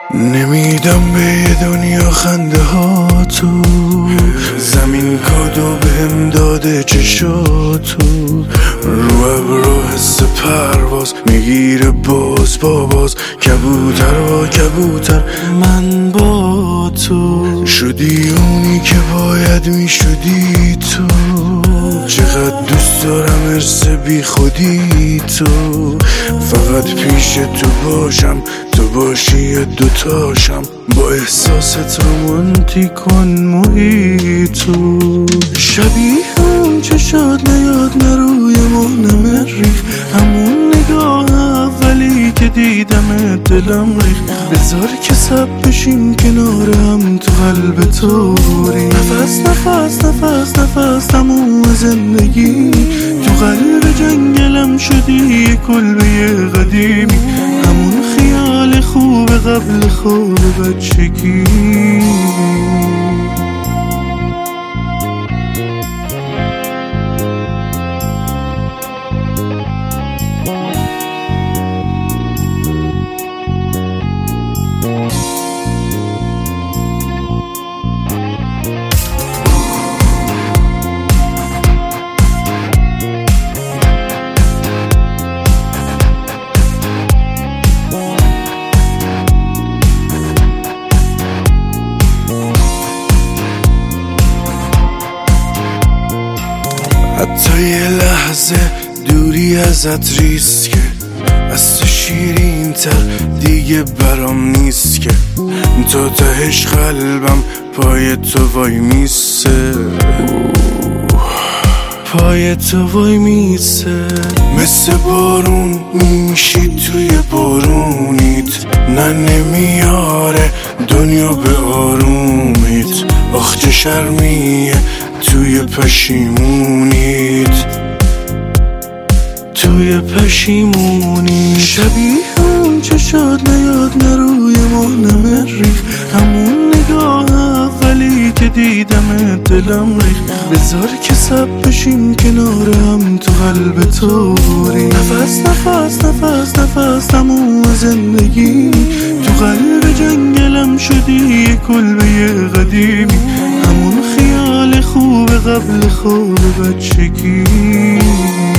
نمیدم به یه دنیا خنده ها تو، زمین کادو بهم داده چشاتو، رو ابرو حس پرواز میگیره باز با باز، کبوتر با کبوتر من با تو، شدی اونی که باید میشدی تو، چقدر دوست دارم ارس بی خودی تو، فقط پیش تو باشم تو باشی دوتاشم، با احساست رومانتیک کن محیطو، شبیه اون چشات نیاد نروی ما نمریخ، همون نگاه اولی که دیدم دلم ریخ، بذار که سب بشیم کنار هم تو قلب تو ریخ، نفس نفس نفس نفس تموم زندگی، تو قلب جنگلم شدی یه کلبه قدیمی، همون خیال خوب قبل خواب بچگی. حتی یه لحظه دوری ازت ریسکه، از تو شیرین تر دیگه برام نیست که، تا تهش قلبم پای تو وای میسه، پای تو وای میسه، مثل بارون میشی توی بارونیت، نه نمیاره دنیا به آرومیت، آخ چه شرمیه توی پشیمونیت، توی پشیمونیت، شبیه اون چشات نیاد نروی ما نمریخ، همون نگاه اولی که دیدم دلم ریخ، بذار که سب بشیم کنار هم تو قلب تو ریخ، نفس نفس نفس نفس تموم زندگی، تو قلب جنگلم شدی یه کلبه قدیمی، همون خیال خوب قبل خواب بچگی.